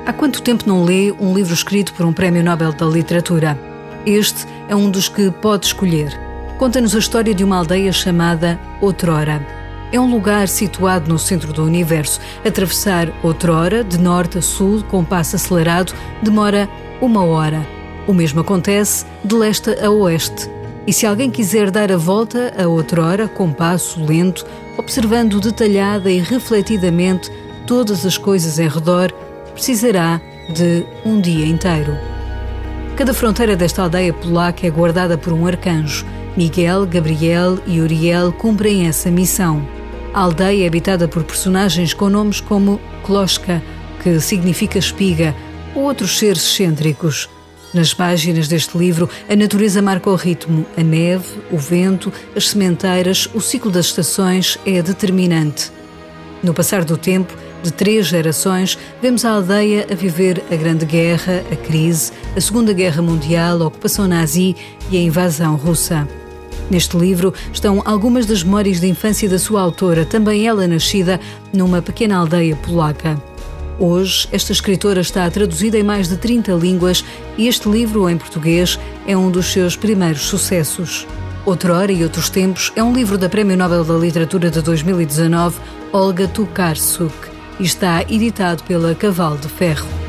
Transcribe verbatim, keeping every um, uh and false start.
Há quanto tempo não lê um livro escrito por um Prémio Nobel da Literatura? Este é um dos que pode escolher. Conta-nos a história de uma aldeia chamada Outrora. É um lugar situado no centro do universo. Atravessar Outrora, de norte a sul, com passo acelerado, demora uma hora. O mesmo acontece de leste a oeste. E se alguém quiser dar a volta a Outrora, com passo lento, observando detalhada e refletidamente todas as coisas em redor, precisará de um dia inteiro. Cada fronteira desta aldeia polaca é guardada por um arcanjo. Miguel, Gabriel e Uriel cumprem essa missão. A aldeia é habitada por personagens com nomes como Kloska, que significa espiga, ou outros seres excêntricos. Nas páginas deste livro, a natureza marca o ritmo. A neve, o vento, as sementeiras, o ciclo das estações é determinante. No passar do tempo, de três gerações, vemos a aldeia a viver a Grande Guerra, a crise, a Segunda Guerra Mundial, a ocupação nazi e a invasão russa. Neste livro estão algumas das memórias de infância da sua autora, também ela nascida numa pequena aldeia polaca. Hoje, esta escritora está traduzida em mais de trinta línguas e este livro, em português, é um dos seus primeiros sucessos. Outrora e Outros Tempos é um livro da Prémio Nobel da Literatura de dois mil e dezanove, Olga Tokarczuk, e está editado pela Cavalo de Ferro.